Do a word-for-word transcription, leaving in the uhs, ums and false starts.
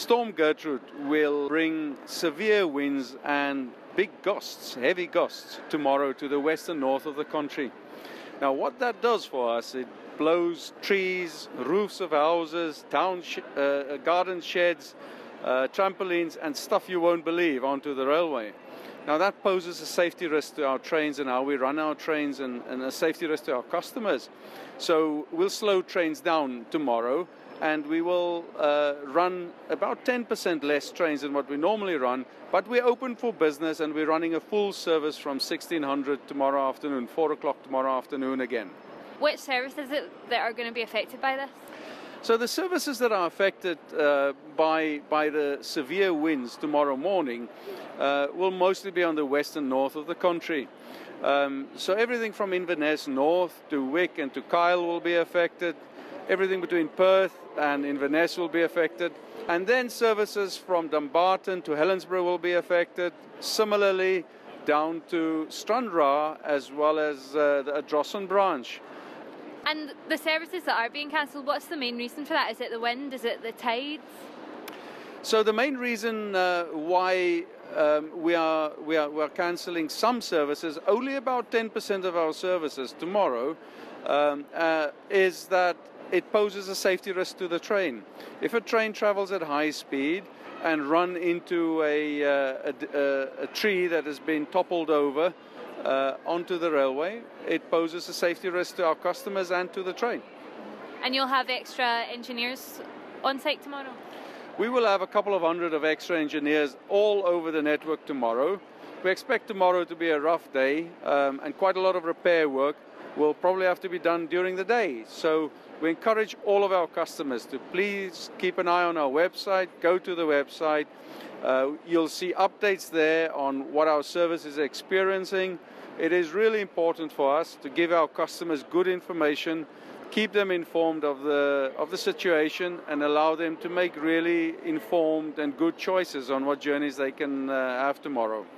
Storm Gertrude will bring severe winds and big gusts, heavy gusts, tomorrow to the west and north of the country. Now, what that does for us, it blows trees, roofs of houses, town sh- uh, garden sheds, uh, trampolines, and stuff you won't believe onto the railway. Now, that poses a safety risk to our trains and how we run our trains, and, and a safety risk to our customers. So we'll slow trains down tomorrow, and we will uh, run about ten percent less trains than what we normally run, but we're open for business and we're running a full service from sixteen hundred tomorrow afternoon, four o'clock tomorrow afternoon again. Which services is it that are going to be affected by this? So the services that are affected uh, by by the severe winds tomorrow morning uh, will mostly be on the west and north of the country. Um, so everything from Inverness north to Wick and to Kyle will be affected. Everything between Perth and Inverness will be affected. And then services from Dumbarton to Helensburgh will be affected. Similarly, down to Stranraer as well as uh, the Ardrossan branch. And the services that are being cancelled, what's the main reason for that? Is it the wind? Is it the tides? So the main reason uh, why um, we are we are we are cancelling some services, only about ten percent of our services tomorrow, um, uh, is that it poses a safety risk to the train. If a train travels at high speed and run into a, uh, a, a tree that has been toppled over uh, onto the railway, it poses a safety risk to our customers and to the train. And you'll have extra engineers on site tomorrow? We will have a couple of hundred of extra engineers all over the network tomorrow. We expect tomorrow to be a rough day, um, and quite a lot of repair work will probably have to be done during the day. So we encourage all of our customers to please keep an eye on our website, go to the website. Uh, you'll see updates there on what our service is experiencing. It is really important for us to give our customers good information, keep them informed of the of the situation, and allow them to make really informed and good choices on what journeys they can uh, have tomorrow.